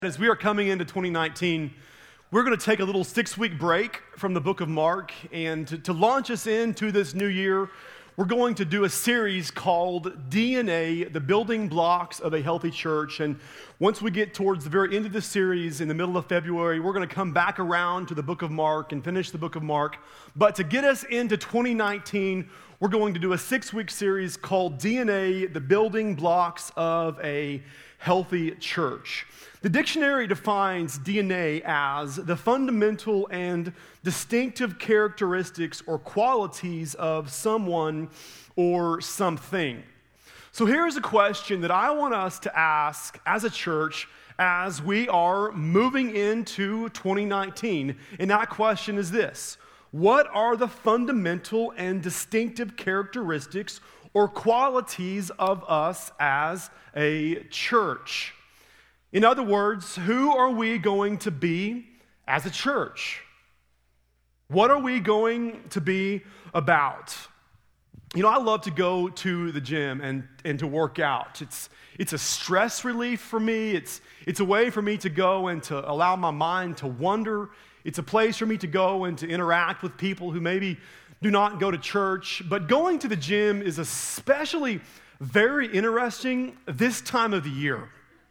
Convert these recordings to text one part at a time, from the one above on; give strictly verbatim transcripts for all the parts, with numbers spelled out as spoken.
As we are coming into twenty nineteen, we're going to take a little six-week break from the book of Mark, and to, to launch us into this new year, we're going to do a series called D N A, the building blocks of a healthy church. And once we get towards the very end of the series, in the middle of February, we're going to come back around to the book of Mark and finish the book of Mark. But to get us into twenty nineteen, we're going to do a six-week series called D N A, the building blocks of a healthy church. The dictionary defines D N A as the fundamental and distinctive characteristics or qualities of someone or something. So here's a question that I want us to ask as a church as we are moving into twenty nineteen. And that question is this: what are the fundamental and distinctive characteristics or qualities of us as a church? In other words, who are we going to be as a church? What are we going to be about? You know, I love to go to the gym and, and to work out. It's it's a stress relief for me. It's it's a way for me to go and to allow my mind to wander. It's a place for me to go and to interact with people who maybe do not go to church. But going to the gym is especially very interesting this time of the year.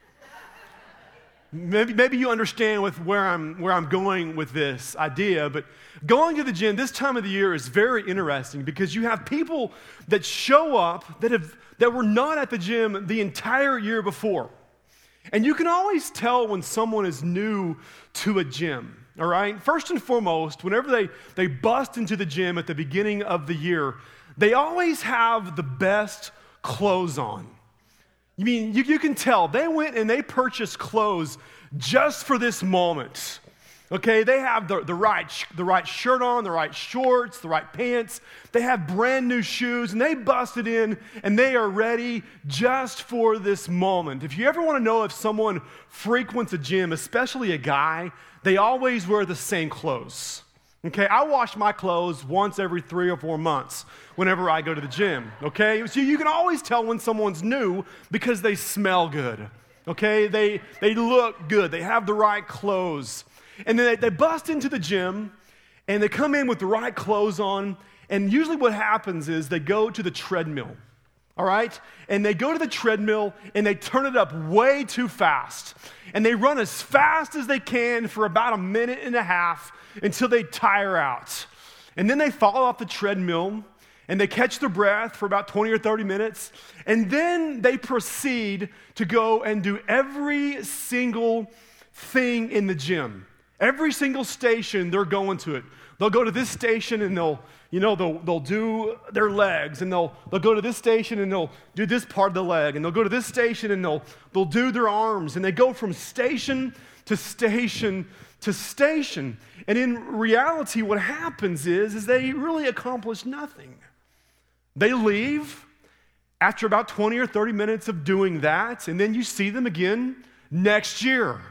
Maybe, maybe you understand with where I'm where I'm going with this idea, but going to the gym this time of the year is very interesting because you have people that show up that have that were not at the gym the entire year before. And you can always tell when someone is new to a gym, all right? First and foremost, whenever they, they bust into the gym at the beginning of the year, they always have the best clothes on. You mean, you, you can tell they went and they purchased clothes just for this moment. Okay, they have the, the, right, the right shirt on, the right shorts, the right pants. They have brand new shoes, and they busted in, and they are ready just for this moment. If you ever want to know if someone frequents a gym, especially a guy, they always wear the same clothes. Okay, I wash my clothes once every three or four months whenever I go to the gym, okay? So you can always tell when someone's new because they smell good, okay? They they look good. They have the right clothes. And then they, they bust into the gym, and they come in with the right clothes on, and usually what happens is they go to the treadmill, all right? And they go to the treadmill, and they turn it up way too fast. And they run as fast as they can for about a minute and a half until they tire out. And then they fall off the treadmill, and they catch their breath for about twenty or thirty minutes, and then they proceed to go and do every single thing in the gym. Every single station, they're going to it. They'll go to this station and they'll, you know, they'll they'll do their legs, and they'll they'll go to this station and they'll do this part of the leg, and they'll go to this station and they'll they'll do their arms, and they go from station to station to station. And in reality, what happens is, is they really accomplish nothing. They leave after about twenty or thirty minutes of doing that, and then you see them again next year.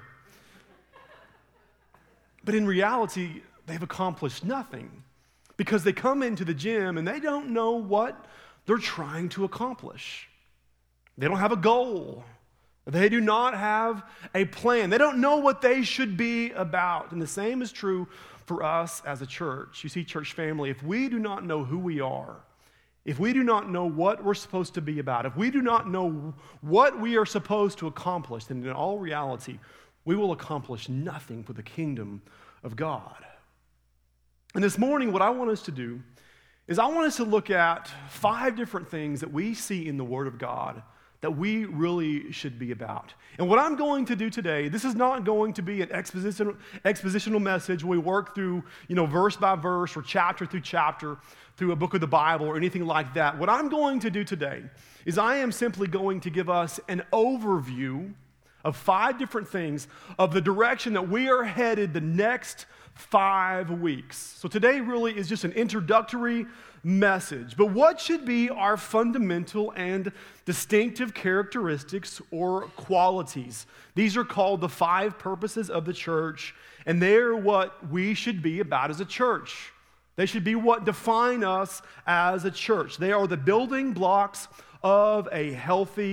But in reality, they've accomplished nothing because they come into the gym and they don't know what they're trying to accomplish. They don't have a goal. They do not have a plan. They don't know what they should be about. And the same is true for us as a church. You see, church family, if we do not know who we are, if we do not know what we're supposed to be about, if we do not know what we are supposed to accomplish, then in all reality, we will accomplish nothing for the kingdom of God. And this morning, what I want us to do is I want us to look at five different things that we see in the Word of God that we really should be about. And what I'm going to do today, this is not going to be an expositional, expositional message where we work through, you know, verse by verse or chapter through chapter through a book of the Bible or anything like that. What I'm going to do today is I am simply going to give us an overview of five different things of the direction that we are headed the next five weeks. So today really is just an introductory message. But what should be our fundamental and distinctive characteristics or qualities? These are called the five purposes of the church, and they're what we should be about as a church. They should be what define us as a church. They are the building blocks of a healthy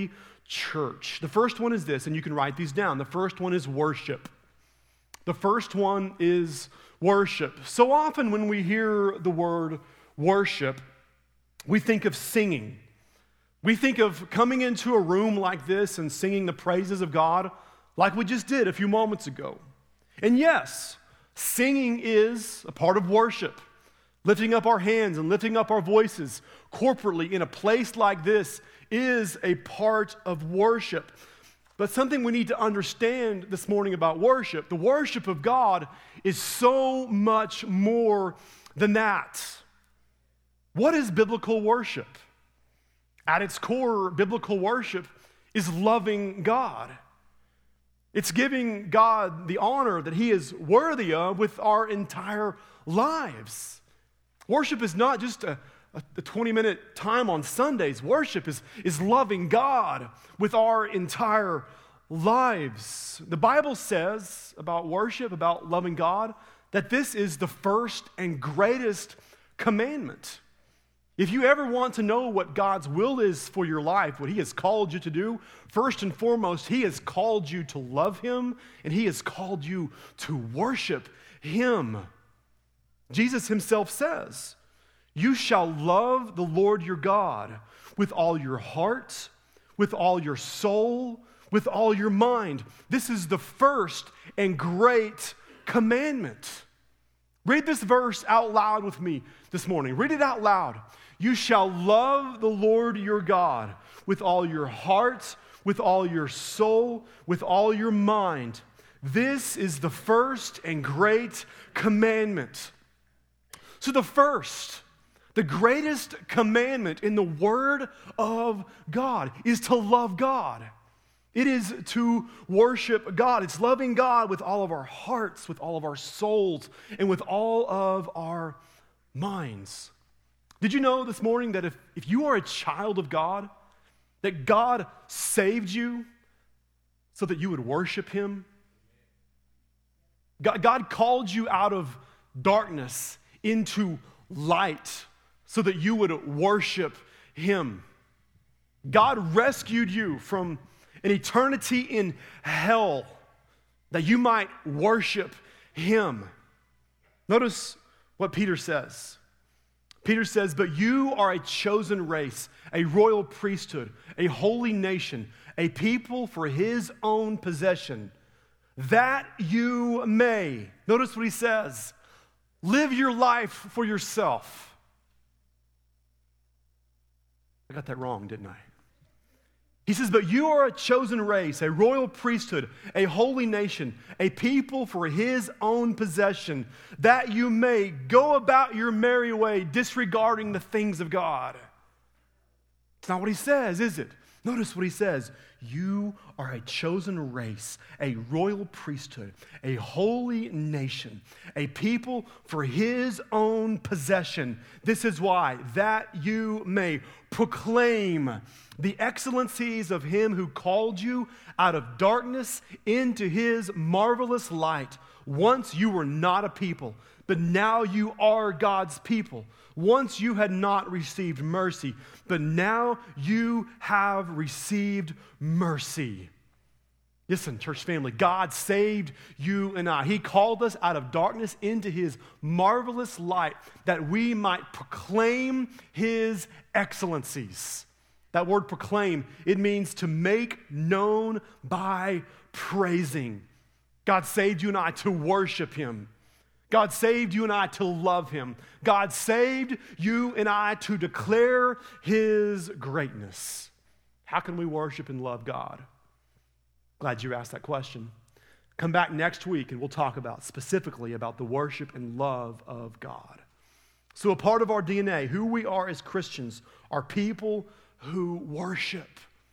church. The first one is this, and you can write these down. The first one is worship. The first one is worship. So often when we hear the word worship, we think of singing. We think of coming into a room like this and singing the praises of God like we just did a few moments ago. And yes, singing is a part of worship. Lifting up our hands and lifting up our voices corporately in a place like this is a part of worship. But something we need to understand this morning about worship, the worship of God is so much more than that. What is biblical worship? At its core, biblical worship is loving God. It's giving God the honor that He is worthy of with our entire lives. Worship is not just a, a twenty-minute time on Sundays. Worship is, is loving God with our entire lives. The Bible says about worship, about loving God, that this is the first and greatest commandment. If you ever want to know what God's will is for your life, what He has called you to do, first and foremost, He has called you to love Him, and He has called you to worship Him. Jesus Himself says, "You shall love the Lord your God with all your heart, with all your soul, with all your mind." This is the first and great commandment. Read this verse out loud with me this morning. Read it out loud. "You shall love the Lord your God with all your heart, with all your soul, with all your mind. This is the first and great commandment." So the first, the greatest commandment in the Word of God is to love God. It is to worship God. It's loving God with all of our hearts, with all of our souls, and with all of our minds. Did you know this morning that if, if you are a child of God, that God saved you so that you would worship Him? God, God called you out of darkness into light so that you would worship Him. God rescued you from an eternity in hell that you might worship Him. Notice what Peter says. Peter says, "But you are a chosen race, a royal priesthood, a holy nation, a people for His own possession, that you may," notice what he says, "live your life for yourself." I got that wrong, didn't I? He says, "But you are a chosen race, a royal priesthood, a holy nation, a people for His own possession, that you may go about your merry way, disregarding the things of God." It's not what he says, is it? Notice what he says. You are a chosen race, a royal priesthood, a holy nation, a people for His own possession. This is why, that you may proclaim the excellencies of Him who called you out of darkness into His marvelous light. Once you were not a people, but now you are God's people. Once you had not received mercy, but now you have received mercy. Listen, church family, God saved you and I. He called us out of darkness into His marvelous light that we might proclaim His excellencies. That word proclaim, it means to make known by praising. God saved you and I to worship Him. God saved you and I to love Him. God saved you and I to declare His greatness. How can we worship and love God? Glad you asked that question. Come back next week and we'll talk about specifically about the worship and love of God. So a part of our D N A, who we are as Christians, are people who worship.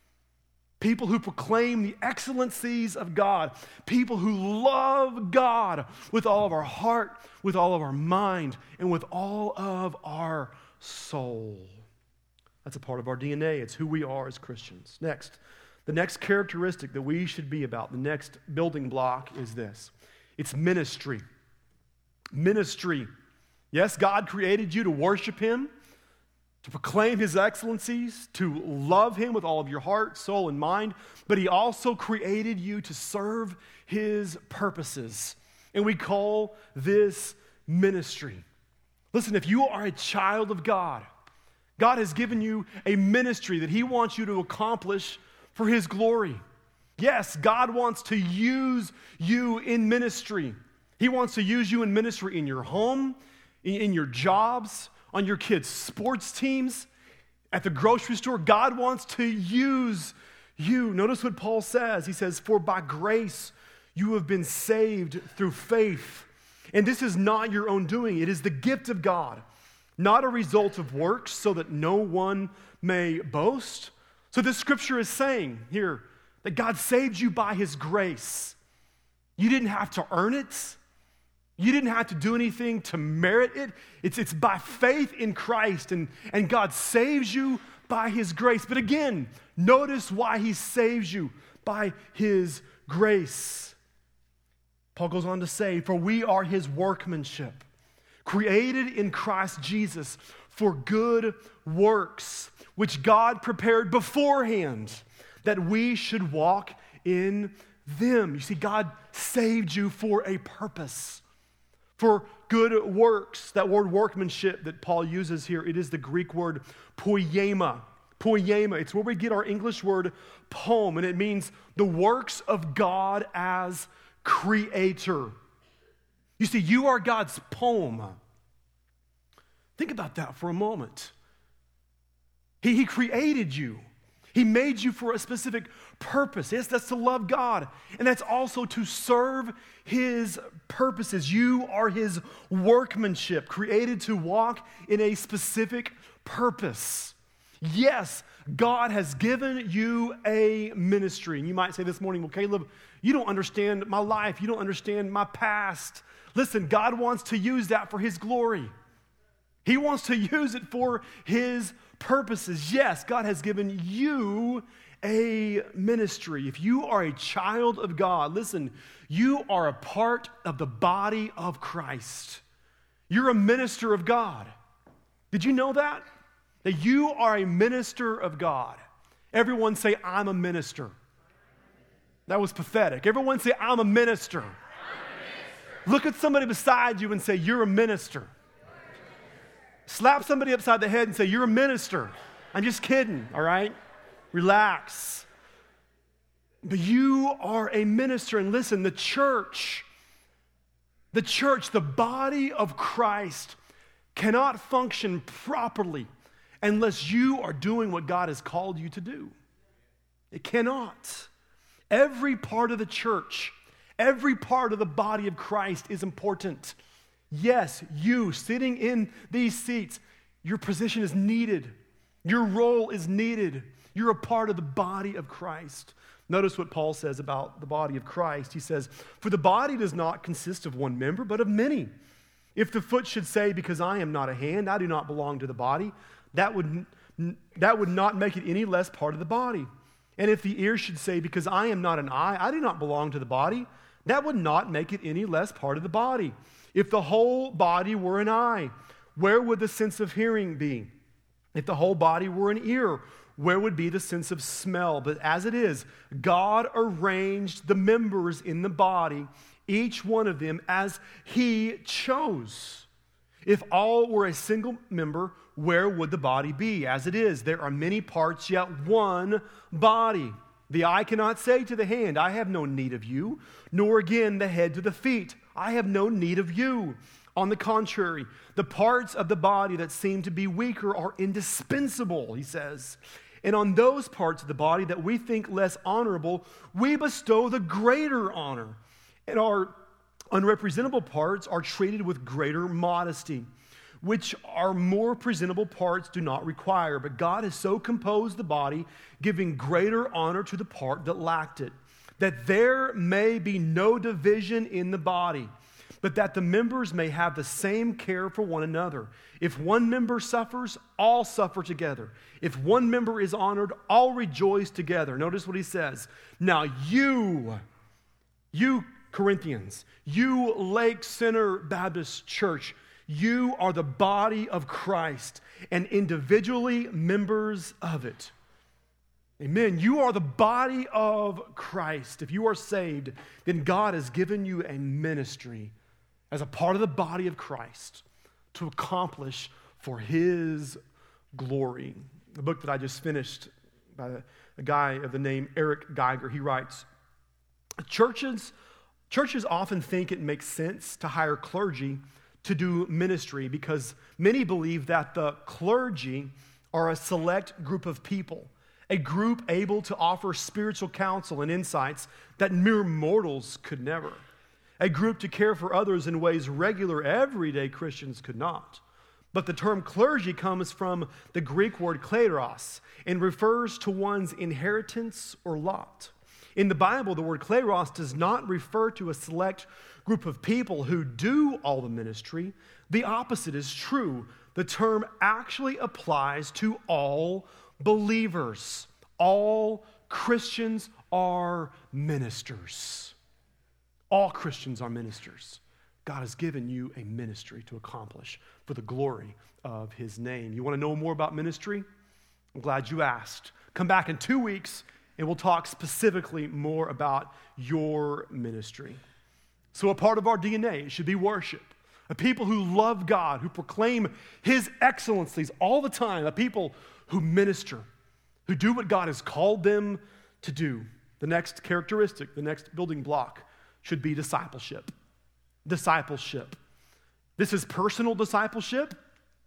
People who proclaim the excellencies of God. People who love God with all of our heart, with all of our mind, and with all of our soul. That's a part of our D N A. It's who we are as Christians. Next, the next characteristic that we should be about, the next building block is this. It's ministry. Ministry. Yes, God created you to worship Him. to proclaim his excellencies, to love him with all of your heart, soul, and mind, but he also created you to serve his purposes. And we call this ministry. Listen, if you are a child of God, God has given you a ministry that he wants you to accomplish for his glory. Yes, God wants to use you in ministry. He wants to use you in ministry in your home, in your jobs, on your kids' sports teams, at the grocery store. God wants to use you. Notice what Paul says. He says, "For by grace you have been saved through faith. And this is not your own doing. It is the gift of God, not a result of works, so that no one may boast." So this scripture is saying here that God saved you by his grace. You didn't have to earn it. You didn't have to do anything to merit it. It's, it's by faith in Christ, and, and God saves you by his grace. But again, notice why he saves you by his grace. Paul goes on to say, "For we are his workmanship, created in Christ Jesus for good works, which God prepared beforehand that we should walk in them." You see, God saved you for a purpose, for good works. That word workmanship that Paul uses here, it is the Greek word poiema. Poiema, it's where we get our English word poem, and it means the works of God as creator. You see, you are God's poem. Think about that for a moment. He, he created you. He made you for a specific purpose. Yes, that's to love God, and that's also to serve his purposes. You are his workmanship, created to walk in a specific purpose. Yes, God has given you a ministry. And you might say this morning, "Well, Caleb, you don't understand my life. You don't understand my past." Listen, God wants to use that for his glory. He wants to use it for his purposes. Yes, God has given you a ministry. If you are a child of God, listen, you are a part of the body of Christ. You're a minister of God. Did you know that? That you are a minister of God. Everyone say, "I'm a minister." That was pathetic. Everyone say, "I'm a minister." I'm a minister. Look at somebody beside you and say, "You're a minister." Slap somebody upside the head and say, "You're a minister." I'm just kidding, all right? Relax. But you are a minister. And listen, the church, the church, the body of Christ cannot function properly unless you are doing what God has called you to do. It cannot. Every part of the church, every part of the body of Christ is important. Yes, you sitting in these seats, your position is needed. Your role is needed. You're a part of the body of Christ. Notice what Paul says about the body of Christ. He says, "For the body does not consist of one member, but of many. If the foot should say, 'Because I am not a hand, I do not belong to the body,' that would, that would not make it any less part of the body. And if the ear should say, 'Because I am not an eye, I do not belong to the body,' that would not make it any less part of the body. If the whole body were an eye, where would the sense of hearing be? If the whole body were an ear, where would be the sense of smell? But as it is, God arranged the members in the body, each one of them as he chose. If all were a single member, where would the body be? As it is, there are many parts, yet one body. The eye cannot say to the hand, 'I have no need of you,' nor again the head to the feet, 'I have no need of you.' On the contrary, the parts of the body that seem to be weaker are indispensable," he says. "And on those parts of the body that we think less honorable, we bestow the greater honor. And our unrepresentable parts are treated with greater modesty, which our more presentable parts do not require. But God has so composed the body, giving greater honor to the part that lacked it, that there may be no division in the body, but that the members may have the same care for one another. If one member suffers, all suffer together. If one member is honored, all rejoice together." Notice what he says. "Now you, you Corinthians, you Lake Center Baptist Church, You are the body of Christ and individually members of it. Amen. You are the body of Christ. If you are saved, then God has given you a ministry as a part of the body of Christ to accomplish for His glory. The book that I just finished by a guy of the name Eric Geiger, he writes, Churches, churches often think it makes sense to hire clergy to do ministry because many believe that the clergy are a select group of people, a group able to offer spiritual counsel and insights that mere mortals could never, a group to care for others in ways regular, everyday Christians could not. But the term clergy comes from the Greek word kleros and refers to one's inheritance or lot. In the Bible, the word kleros does not refer to a select group of people who do all the ministry. The opposite is true. The term actually applies to all believers. All Christians are ministers. All Christians are ministers. God has given you a ministry to accomplish for the glory of His name. You want to know more about ministry? I'm glad you asked. Come back in two weeks and we'll talk specifically more about your ministry. So a part of our D N A should be worship. A people who love God, who proclaim His excellencies all the time. A people who minister, who do what God has called them to do. The next characteristic, the next building block should be discipleship. Discipleship. This is personal discipleship,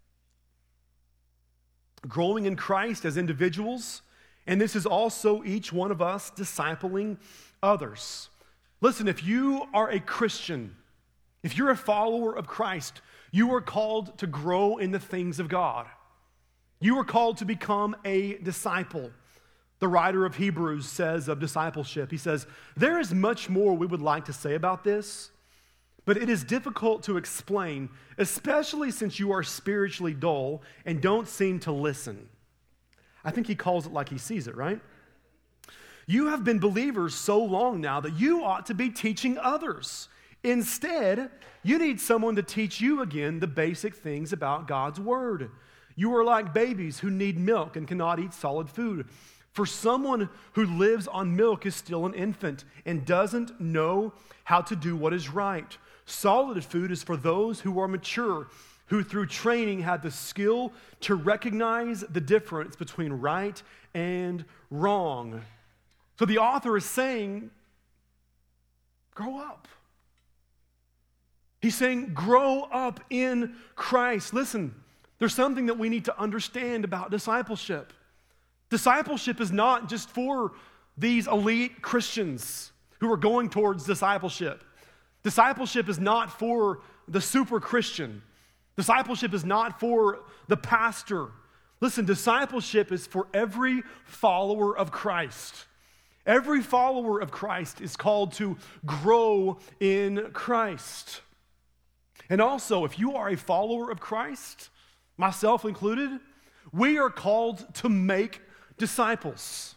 growing in Christ as individuals, and this is also each one of us discipling others. Listen, if you are a Christian, if you're a follower of Christ, you are called to grow in the things of God. You are called to become a disciple. The writer of Hebrews says of discipleship, he says, there is much more we would like to say about this, but it is difficult to explain, especially since you are spiritually dull and don't seem to listen. I think he calls it like he sees it, right? You have been believers so long now that you ought to be teaching others. Instead, you need someone to teach you again the basic things about God's Word. You are like babies who need milk and cannot eat solid food. For someone who lives on milk is still an infant and doesn't know how to do what is right. Solid food is for those who are mature, who through training have the skill to recognize the difference between right and wrong. So the author is saying, grow up. He's saying, grow up in Christ. Listen, there's something that we need to understand about discipleship. Discipleship is not just for these elite Christians who are going towards discipleship. Discipleship is not for the super Christian. Discipleship is not for the pastor. Listen, discipleship is for every follower of Christ. Every follower of Christ is called to grow in Christ. And also, if you are a follower of Christ, myself included, we are called to make disciples.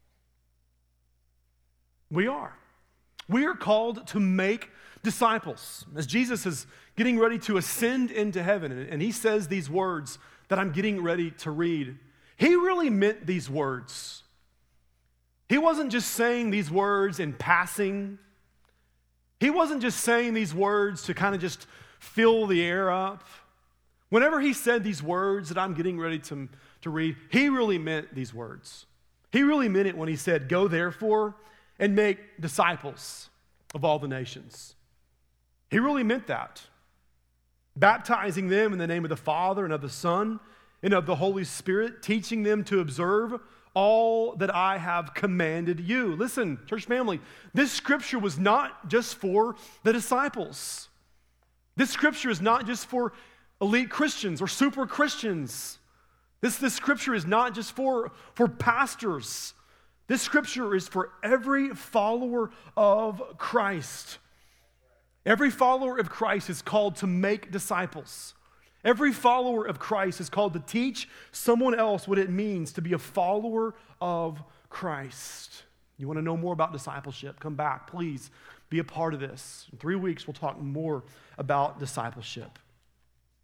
We are. We are called to make disciples. As Jesus is getting ready to ascend into heaven, and he says these words that I'm getting ready to read, he really meant these words. He wasn't just saying these words in passing. He wasn't just saying these words to kind of just fill the air up. Whenever he said these words that I'm getting ready to, to read, he really meant these words. He really meant it when he said, go therefore and make disciples of all the nations. He really meant that. Baptizing them in the name of the Father and of the Son and of the Holy Spirit, teaching them to observe all that I have commanded you. Listen, church family, this scripture was not just for the disciples. This scripture is not just for elite Christians or super Christians. This, this scripture is not just for, for pastors. This scripture is for every follower of Christ. Every follower of Christ is called to make disciples. Every follower of Christ is called to teach someone else what it means to be a follower of Christ. You want to know more about discipleship? Come back, please. Be a part of this. In three weeks, we'll talk more about discipleship.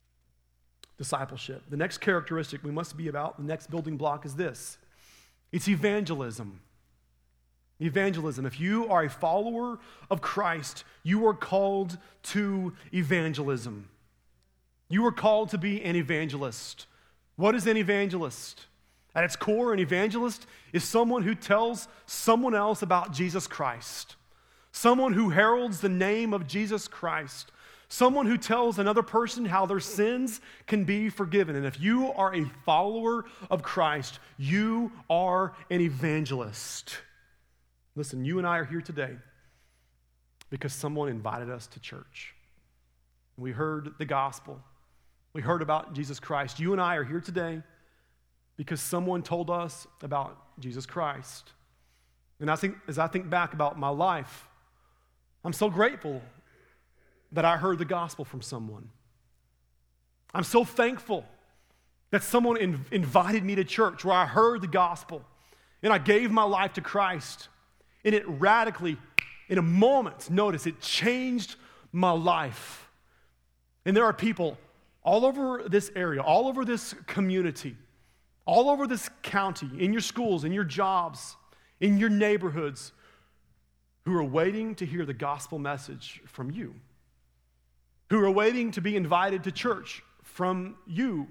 discipleship. The next characteristic we must be about, the next building block is this. It's evangelism. Evangelism. If you are a follower of Christ, you are called to evangelism. You are called to be an evangelist. What is an evangelist? At its core, an evangelist is someone who tells someone else about Jesus Christ. Someone who heralds the name of Jesus Christ. Someone who tells another person how their sins can be forgiven. And if you are a follower of Christ, you are an evangelist. Listen, you and I are here today because someone invited us to church. We heard the gospel. We heard about Jesus Christ. You and I are here today because someone told us about Jesus Christ. And I think, as I think back about my life, I'm so grateful that I heard the gospel from someone. I'm so thankful that someone in, invited me to church where I heard the gospel and I gave my life to Christ. And it radically, in a moment, notice, it changed my life. And there are people all over this area, all over this community, all over this county, in your schools, in your jobs, in your neighborhoods, who are waiting to hear the gospel message from you, who are waiting to be invited to church from you.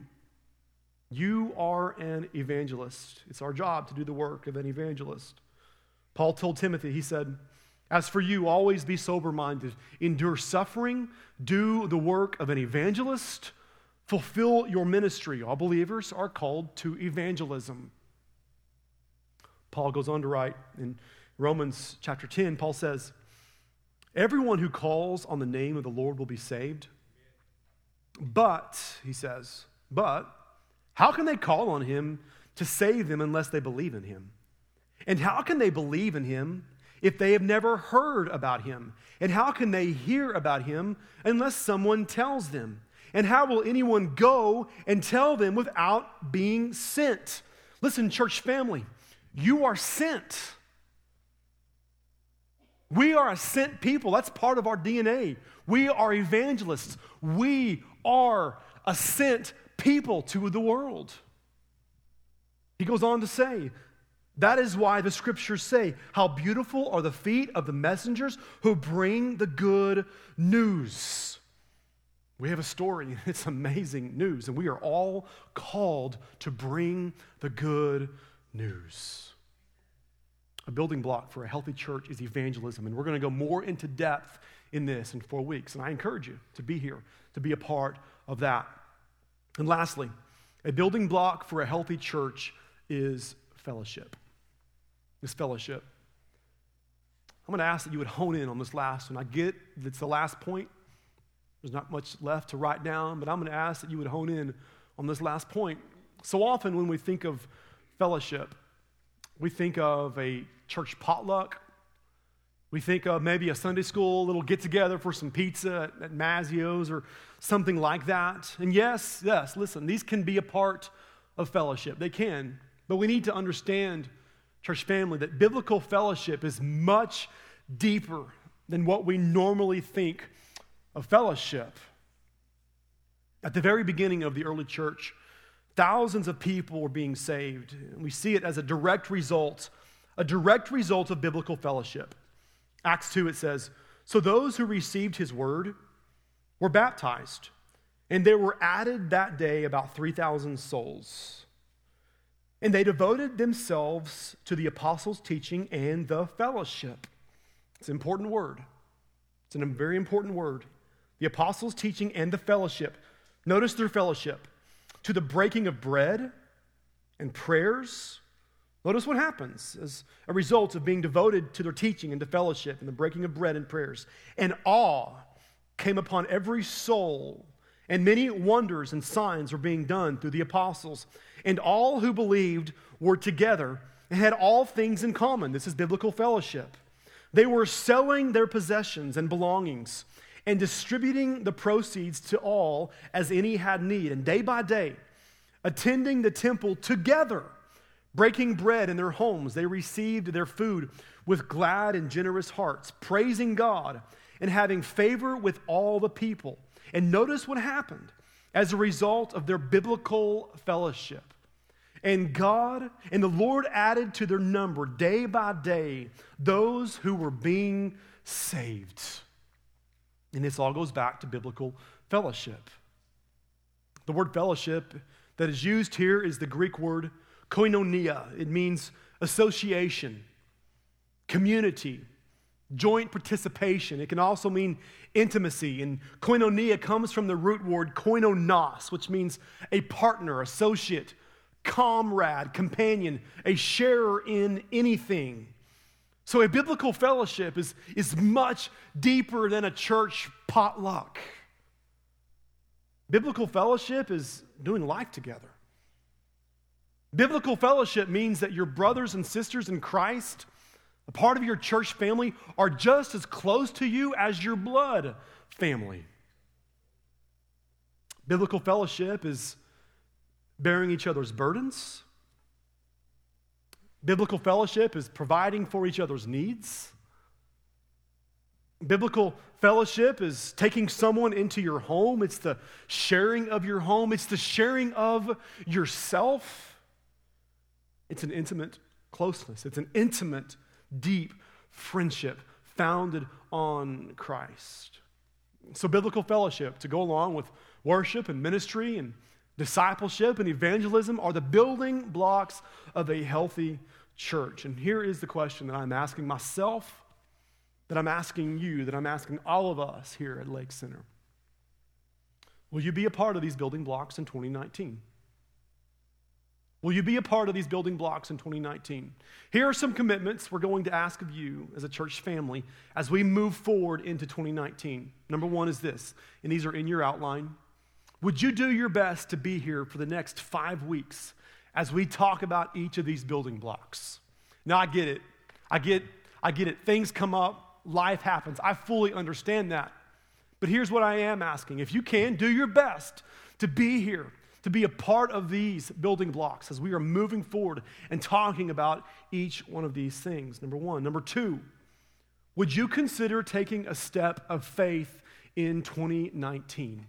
You are an evangelist. It's our job to do the work of an evangelist. Paul told Timothy, he said, as for you, always be sober-minded, endure suffering, do the work of an evangelist, fulfill your ministry. All believers are called to evangelism. Paul goes on to write in Romans chapter ten, Paul says, everyone who calls on the name of the Lord will be saved. But, he says, but how can they call on him to save them unless they believe in him? And how can they believe in him if they have never heard about him? And how can they hear about him unless someone tells them? And how will anyone go and tell them without being sent? Listen, church family, you are sent. We are a sent people. That's part of our D N A. We are evangelists. We are a sent people to the world. He goes on to say, that is why the scriptures say, how beautiful are the feet of the messengers who bring the good news. We have a story. It's amazing news, and we are all called to bring the good news. A building block for a healthy church is evangelism, and we're going to go more into depth in this in four weeks, and I encourage you to be here, to be a part of that. And lastly, a building block for a healthy church is fellowship. This fellowship. I'm going to ask that you would hone in on this last one. I get that it's the last point. There's not much left to write down, but I'm going to ask that you would hone in on this last point. So often when we think of fellowship, we think of a church potluck. We think of maybe a Sunday school little get-together for some pizza at, at Mazzio's or something like that. And yes, yes, listen, these can be a part of fellowship. They can. But we need to understand, church family, that biblical fellowship is much deeper than what we normally think of fellowship. At the very beginning of the early church, thousands of people were being saved. And we see it as a direct result, a direct result of biblical fellowship. Acts two, it says, so those who received his word were baptized, and there were added that day about three thousand souls. And they devoted themselves to the apostles' teaching and the fellowship. It's an important word. It's a very important word. The apostles' teaching and the fellowship. Notice their fellowship. To the breaking of bread and prayers. Notice what happens as a result of being devoted to their teaching and to fellowship and the breaking of bread and prayers. And awe came upon every soul, and many wonders and signs were being done through the apostles. And all who believed were together and had all things in common. This is biblical fellowship. They were selling their possessions and belongings and distributing the proceeds to all as any had need. And day by day, attending the temple together, breaking bread in their homes, they received their food with glad and generous hearts, praising God and having favor with all the people. And notice what happened. as a result of their biblical fellowship. And God and the Lord added to their number day by day those who were being saved. And this all goes back to biblical fellowship. The word fellowship that is used here is the Greek word koinonia. It means association, community, joint participation. It can also mean intimacy. And koinonia comes from the root word koinonos, which means a partner, associate, comrade, companion, a sharer in anything. So a biblical fellowship is, is much deeper than a church potluck. Biblical fellowship is doing life together. Biblical fellowship means that your brothers and sisters in Christ, a part of your church family, are just as close to you as your blood family. Biblical fellowship is bearing each other's burdens. Biblical fellowship is providing for each other's needs. Biblical fellowship is taking someone into your home. It's the sharing of your home. It's the sharing of yourself. It's an intimate closeness. It's an intimate, deep friendship founded on Christ. So biblical fellowship, to go along with worship and ministry and discipleship and evangelism, are the building blocks of a healthy church. And here is the question that I'm asking myself, that I'm asking you, that I'm asking all of us here at Lake Center. Will you be a part of these building blocks in twenty nineteen? Will you be a part of these building blocks in twenty nineteen? Here are some commitments we're going to ask of you as a church family as we move forward into twenty nineteen. Number one is this, and these are in your outline. Would you do your best to be here for the next five weeks as we talk about each of these building blocks? Now, I get it. I get, I get it. Things come up. Life happens. I fully understand that. But here's what I am asking. If you can, do your best to be here, to be a part of these building blocks as we are moving forward and talking about each one of these things. Number one. Number two, would you consider taking a step of faith in twenty nineteen?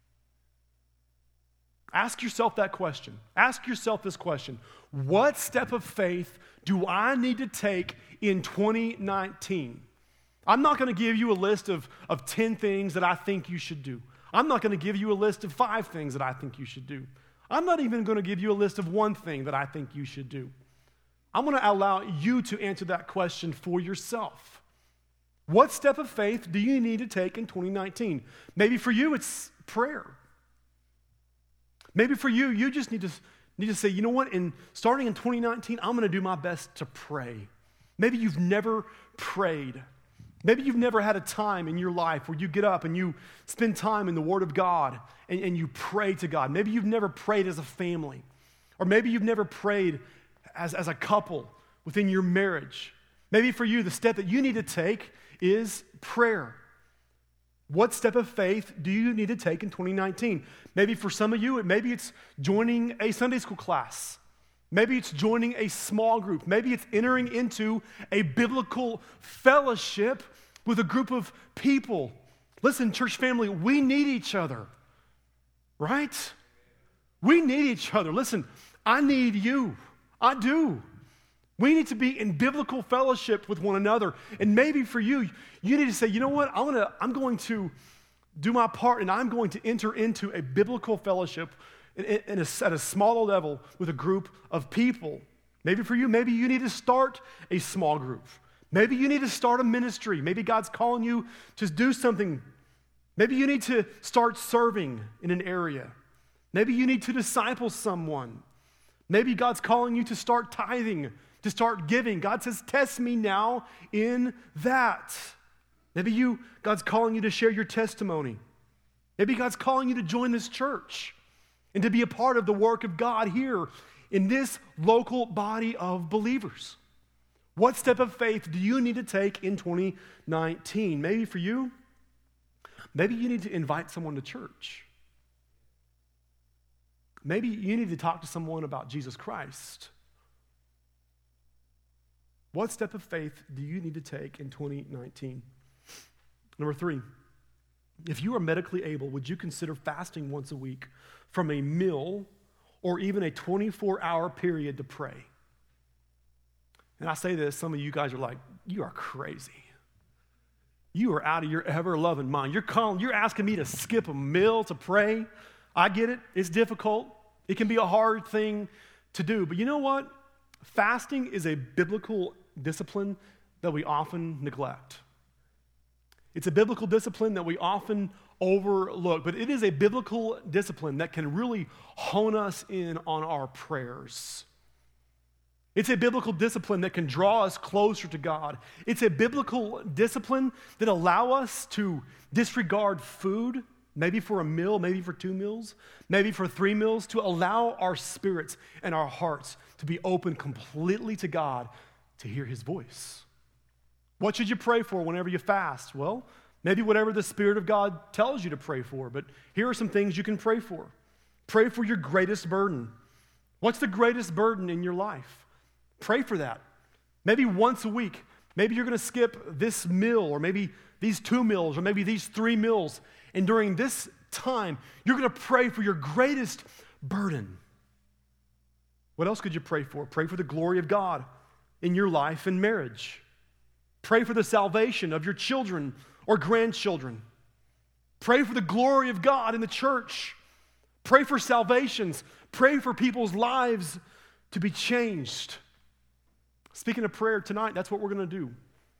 Ask yourself that question. Ask yourself this question. What step of faith do I need to take in twenty nineteen? I'm not going to give you a list of, of ten things that I think you should do. I'm not going to give you a list of five things that I think you should do. I'm not even going to give you a list of one thing that I think you should do. I'm going to allow you to answer that question for yourself. What step of faith do you need to take in twenty nineteen? Maybe for you, it's prayer. Maybe for you, you just need to, need to say, you know what, in, starting in twenty nineteen, I'm going to do my best to pray. Maybe you've never prayed. Maybe you've never had a time in your life where you get up and you spend time in the Word of God and, and you pray to God. Maybe you've never prayed as a family. Or maybe you've never prayed as, as a couple within your marriage. Maybe for you, the step that you need to take is prayer. What step of faith do you need to take in twenty nineteen? Maybe for some of you, maybe it's joining a Sunday school class. Maybe it's joining a small group. Maybe it's entering into a biblical fellowship with a group of people. Listen, church family, we need each other, right? We need each other. Listen, I need you. I do. We need to be in biblical fellowship with one another. And maybe for you, you need to say, you know what, I'm, gonna, I'm going to do my part and I'm going to enter into a biblical fellowship in, in a, at a smaller level with a group of people. Maybe for you, maybe you need to start a small group. Maybe you need to start a ministry. Maybe God's calling you to do something. Maybe you need to start serving in an area. Maybe you need to disciple someone. Maybe God's calling you to start tithing, to start giving. God says, test me now in that. Maybe you, God's calling you to share your testimony. Maybe God's calling you to join this church and to be a part of the work of God here in this local body of believers. What step of faith do you need to take in twenty nineteen? Maybe for you, maybe you need to invite someone to church. Maybe you need to talk to someone about Jesus Christ. What step of faith do you need to take in twenty nineteen? Number three, If you are medically able, would you consider fasting once a week from a meal or even a twenty-four hour period to pray? And I say this, some of you guys are like, you are crazy. You are out of your ever-loving mind. You're calling, you're asking me to skip a meal to pray. I get it. It's difficult. It can be a hard thing to do. But you know what? Fasting is a biblical discipline that we often neglect. It's a biblical discipline that we often overlook, but it is a biblical discipline that can really hone us in on our prayers. It's a biblical discipline that can draw us closer to God. It's a biblical discipline that allow us to disregard food, maybe for a meal, maybe for two meals, maybe for three meals, to allow our spirits and our hearts to be open completely to God to hear his voice. What should you pray for whenever you fast? Well, maybe whatever the Spirit of God tells you to pray for, but here are some things you can pray for. Pray for your greatest burden. What's the greatest burden in your life? Pray for that. Maybe once a week. Maybe you're going to skip this meal, or maybe these two meals, or maybe these three meals. And during this time, you're going to pray for your greatest burden. What else could you pray for? Pray for the glory of God in your life and marriage. Pray for the salvation of your children or grandchildren. Pray for the glory of God in the church. Pray for salvations. Pray for people's lives to be changed. Speaking of prayer tonight, that's what we're going to do.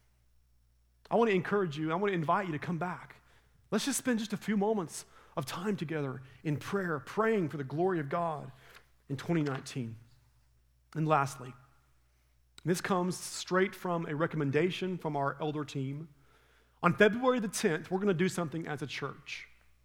I want to encourage you. I want to invite you to come back. Let's just spend just a few moments of time together in prayer, praying for the glory of God in twenty nineteen. And lastly, this comes straight from a recommendation from our elder team. On February the tenth, we're going to do something as a church.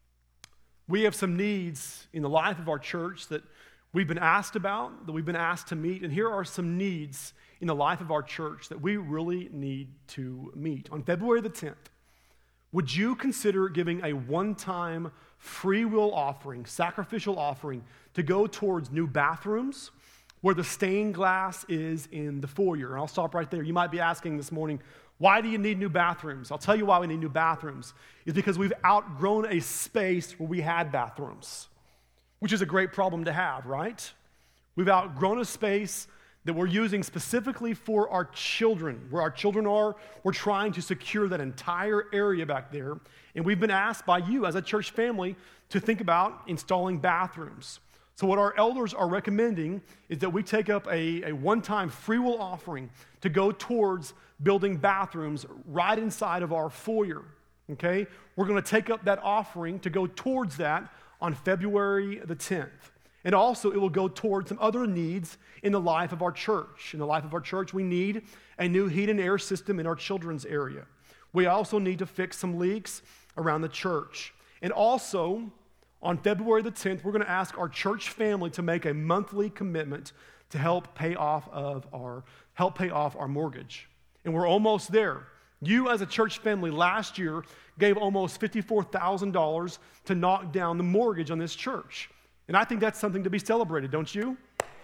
We have some needs in the life of our church that we've been asked about, that we've been asked to meet, and here are some needs in the life of our church that we really need to meet. On February the tenth, would you consider giving a one-time free will offering, sacrificial offering, to go towards new bathrooms where the stained glass is in the foyer? And I'll stop right there. You might be asking this morning, why do you need new bathrooms? I'll tell you why we need new bathrooms. It's because we've outgrown a space where we had bathrooms, which is a great problem to have, right? We've outgrown a space that we're using specifically for our children. Where our children are, we're trying to secure that entire area back there. And we've been asked by you as a church family to think about installing bathrooms. So what our elders are recommending is that we take up a, a one-time free will offering to go towards building bathrooms right inside of our foyer, okay? We're going to take up that offering to go towards that on February the tenth. And also, it will go towards some other needs in the life of our church. In the life of our church, we need a new heat and air system in our children's area. We also need to fix some leaks around the church. And also, on February the tenth, we're going to ask our church family to make a monthly commitment to help pay off of our help pay off our mortgage. And we're almost there. You as a church family last year gave almost fifty-four thousand dollars to knock down the mortgage on this church. And I think that's something to be celebrated, don't you?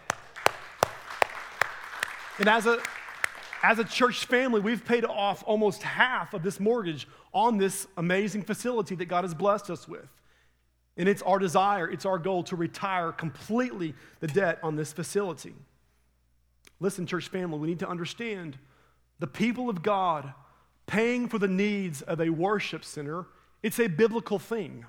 And as a, as a church family, we've paid off almost half of this mortgage on this amazing facility that God has blessed us with. And it's our desire, it's our goal to retire completely the debt on this facility. Listen, church family, we need to understand the people of God paying for the needs of a worship center, it's a biblical thing.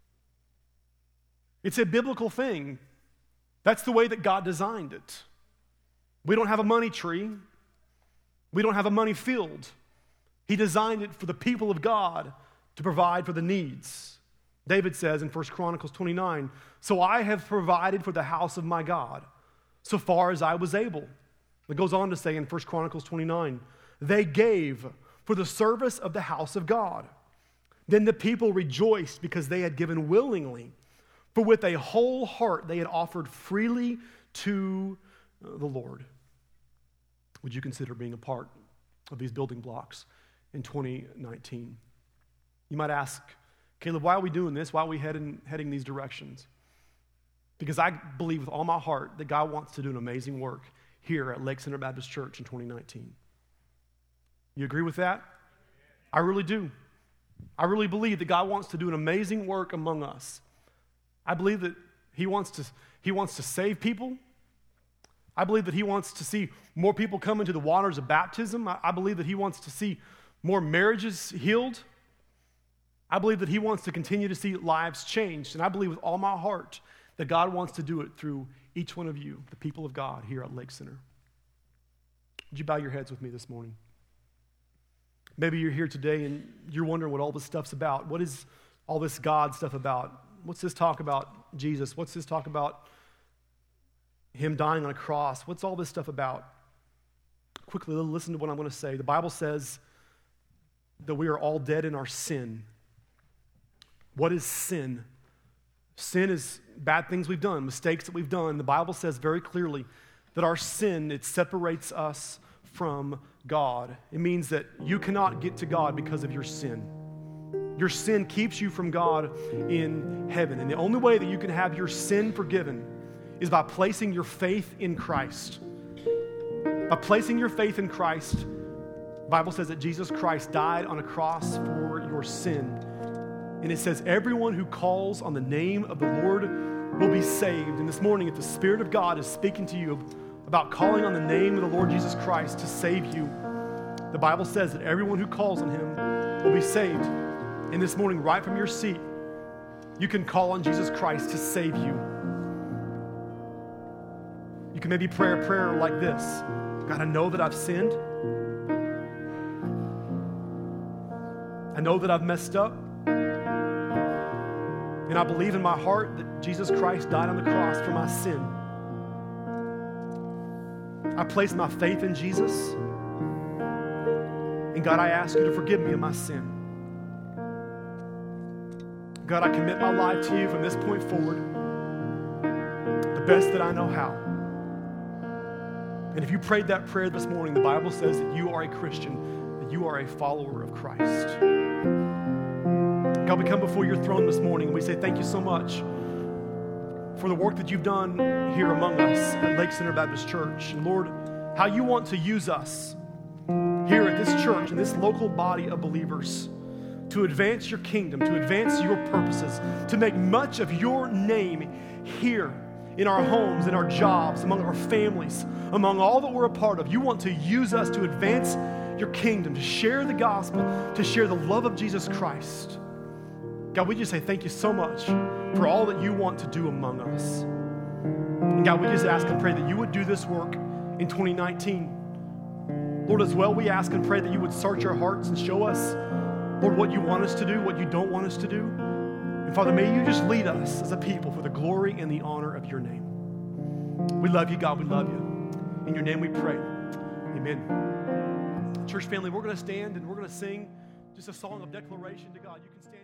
It's a biblical thing. That's the way that God designed it. We don't have a money tree. We don't have a money field. He designed it for the people of God to provide for the needs. David says in First Chronicles twenty-nine, "So I have provided for the house of my God, so far as I was able." It goes on to say in First Chronicles twenty-nine, "They gave for the service of the house of God. Then the people rejoiced because they had given willingly. For with a whole heart they had offered freely to the Lord." Would you consider being a part of these building blocks in twenty nineteen? You might ask, Caleb, why are we doing this? Why are we heading, heading these directions? Because I believe with all my heart that God wants to do an amazing work here at Lake Center Baptist Church in twenty nineteen. You agree with that? I really do. I really believe that God wants to do an amazing work among us. I believe that he wants to, he wants to save people. I believe that he wants to see more people come into the waters of baptism. I, I believe that he wants to see more marriages healed. I believe that he wants to continue to see lives changed. And I believe with all my heart that God wants to do it through each one of you, the people of God here at Lake Center. Would you bow your heads with me this morning? Maybe you're here today and you're wondering what all this stuff's about. What is all this God stuff about? What's this talk about Jesus? What's this talk about him dying on a cross? What's all this stuff about? Quickly, listen to what I'm going to say. The Bible says that we are all dead in our sin. What is sin? Sin is bad things we've done, mistakes that we've done. The Bible says very clearly that our sin, it separates us from God. It means that you cannot get to God because of your sin. Your sin keeps you from God in heaven. And the only way that you can have your sin forgiven is by placing your faith in Christ. By placing your faith in Christ, the Bible says that Jesus Christ died on a cross for your sin. And it says, everyone who calls on the name of the Lord will be saved. And this morning, if the Spirit of God is speaking to you about calling on the name of the Lord Jesus Christ to save you, the Bible says that everyone who calls on him will be saved. And this morning, right from your seat, you can call on Jesus Christ to save you. You can maybe pray a prayer like this. God, I know that I've sinned. I know that I've messed up. And I believe in my heart that Jesus Christ died on the cross for my sin. I place my faith in Jesus. And God, I ask you to forgive me of my sin. God, I commit my life to you from this point forward, the best that I know how. And if you prayed that prayer this morning, the Bible says that you are a Christian, that you are a follower of Christ. God, we come before your throne this morning and we say thank you so much for the work that you've done here among us at Lake Center Baptist Church. And Lord, how you want to use us here at this church and this local body of believers to advance your kingdom, to advance your purposes, to make much of your name here in our homes, in our jobs, among our families, among all that we're a part of. You want to use us to advance your kingdom, to share the gospel, to share the love of Jesus Christ. God, we just say thank you so much for all that you want to do among us. And God, we just ask and pray that you would do this work in twenty nineteen. Lord, as well, we ask and pray that you would search our hearts and show us, Lord, what you want us to do, what you don't want us to do. And Father, may you just lead us as a people for the glory and the honor of your name. We love you, God. We love you. In your name we pray. Amen. Church family, we're going to stand and we're going to sing just a song of declaration to God. You can stand.